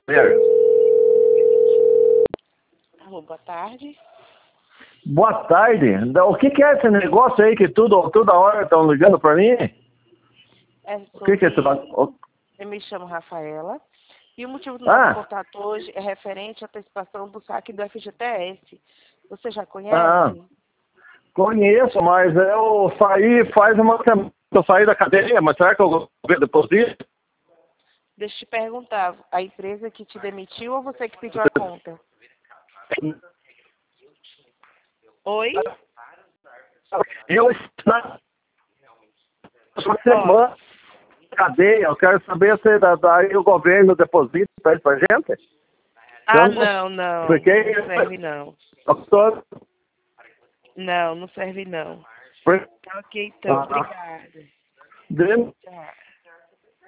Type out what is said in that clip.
Alô, boa tarde. Boa tarde. O que é esse negócio aí que toda hora estão ligando para mim? O que é esse negócio? Eu me chamo Rafaela. E o motivo do nosso contato hoje é referente à antecipação do saque do FGTS. Você já conhece? Conheço, mas eu saí faz uma semana que eu saí da cadeia, mas será que eu vou ver deposito? Deixa eu te perguntar, a empresa que te demitiu ou você que pediu a conta? Oi? Eu estou uma semana na cadeia, eu quero saber se daí o governo deposita pra gente. Não Porque serve não. Doutor, Não serve não. Ok, então, obrigada. Tchau.